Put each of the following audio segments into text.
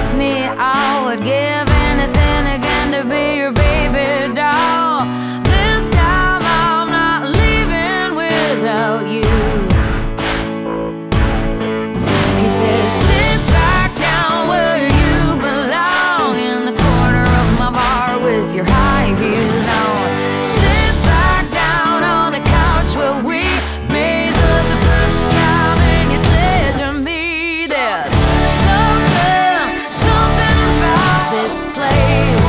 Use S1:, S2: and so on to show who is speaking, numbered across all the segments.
S1: promised me I would give anything again to be your baby doll. This time I'm not leaving without you. He says, sit back down where you belong, in the corner of my bar with your high heels on. Sit back down on the couch where we made love the first time, and you said to me, there's something about this place.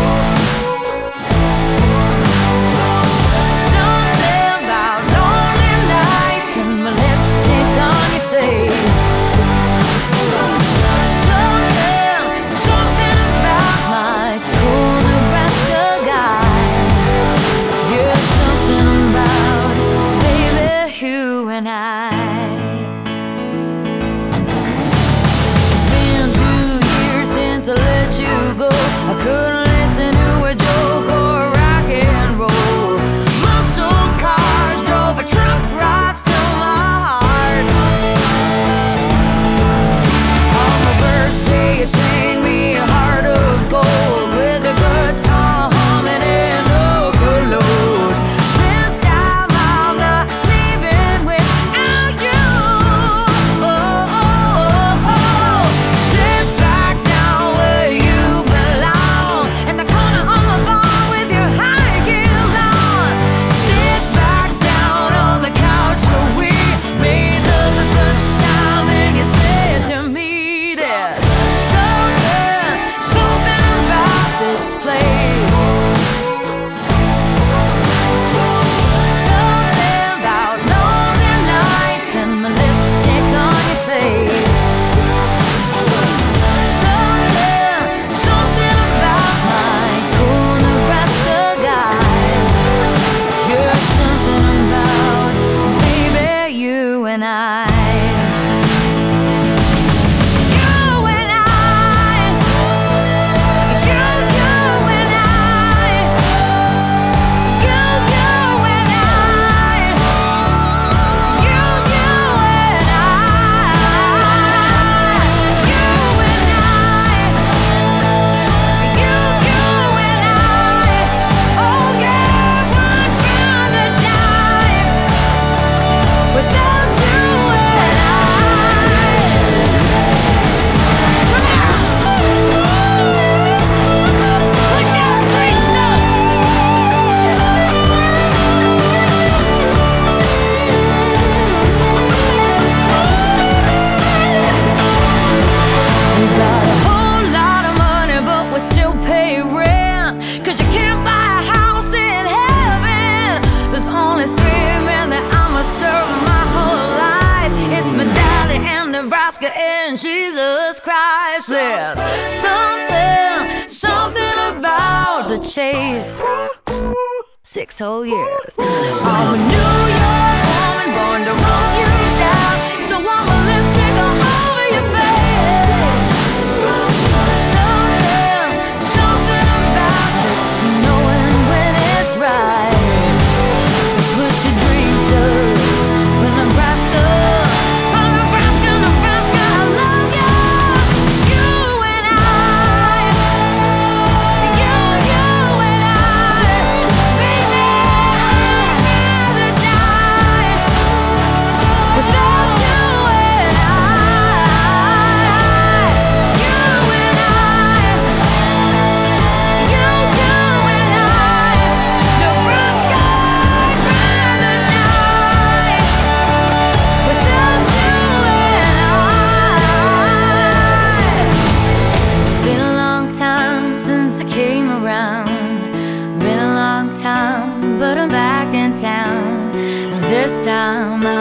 S1: Something about lonely nights and my lipstick on your face. Something about my cool Nebraska guy. Yeah, something about baby, you and I. It's been 2 years since I let you go. I couldn't listen to a joke or rock and roll. Muscle cars drove a truck right through my heart. On my birthday you sang me a heart of gold, with a guitar humming and overloads. This time I'm not leaving without you. Sit back down where you belong, in the corner of my bar with your high heels on. Sit back down on the couch where we made love the first time, and you said to me, there's something about this place. Something about lonely nights and my lipstick on your face. Something about my cool Nebraska guy. You're something about baby, you and I. You and I. You and I. You and I. You and I. Oh yeah, I'd rather die without you and put your drinks up. We got a whole lot of money, but we still pay rent, 'cause you can't buy a house in heaven. There's only 3 men that I'ma serve my whole life. It's my daddy and Nebraska and Jesus Christ. There's something about the chase. 6 whole years. I'm a New York woman born to run you down, so I'm a lipstick all over your face. Something about just knowing when it's right. So put your dreams up for Nebraska. For Nebraska, Nebraska, I love you. You and I. You and I. Baby, I'd rather die without you and I. You and I. You and I. Nebraska, I'd rather die without you and I. It's been a long time since I came around. Been a long time, but I'm back in town. And this time I